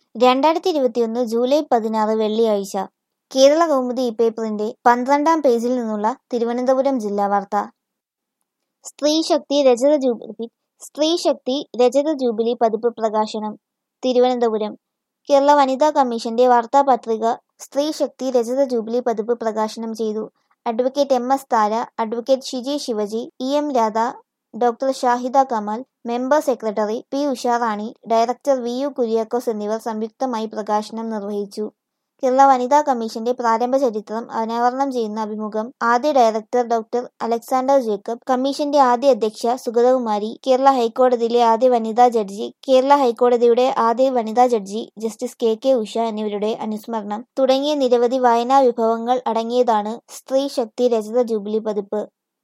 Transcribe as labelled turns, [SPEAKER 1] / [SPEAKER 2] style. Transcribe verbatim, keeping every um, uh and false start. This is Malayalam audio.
[SPEAKER 1] രണ്ടായിരത്തി ഇരുപത്തിയൊന്ന് ജൂലൈ പതിനാറ് വെള്ളിയാഴ്ച. കേരള കൗമുദി ഇ-പേപ്പറിന്റെ പന്ത്രണ്ടാം പേജിൽ നിന്നുള്ള തിരുവനന്തപുരം ജില്ലാ വാർത്ത. സ്ത്രീശക്തി രജത ജൂബിലി സ്ത്രീശക്തി രജത ജൂബിലി പതിപ്പ് പ്രകാശനം. തിരുവനന്തപുരം. കേരള വനിതാ കമ്മീഷന്റെ വാർത്താപത്രിക സ്ത്രീശക്തി രജത ജൂബിലി പതിപ്പ് പ്രകാശനം ചെയ്തു. Advocate M S Thara, advocate Shiji Sivaji, E M Radha, doctor Shahida Kamal, member secretary P Usharani, director V U Kuriakose എന്നിവർ സംയുക്തമായി പ്രകാശനം നിർവഹിച്ചു. കേരള വനിതാ കമ്മീഷന്റെ പ്രാരംഭ ചരിത്രം അനാവരണം ചെയ്യുന്ന അഭിമുഖം ആദ്യ ഡയറക്ടർ ഡോക്ടർ അലക്സാണ്ടർ ജേക്കബ്, കമ്മീഷന്റെ ആദ്യ അധ്യക്ഷ സുഗതകുമാരി, കേരള ഹൈക്കോടതിയിലെ ആദ്യ വനിതാ ജഡ്ജി, കേരള ഹൈക്കോടതിയുടെ ആദ്യ വനിതാ judge justice K K Usha എന്നിവരുടെ അനുസ്മരണം തുടങ്ങിയ നിരവധി വായനാ വിഭവങ്ങൾ അടങ്ങിയതാണ് സ്ത്രീശക്തി രജത ജൂബിലി പതിപ്പ്.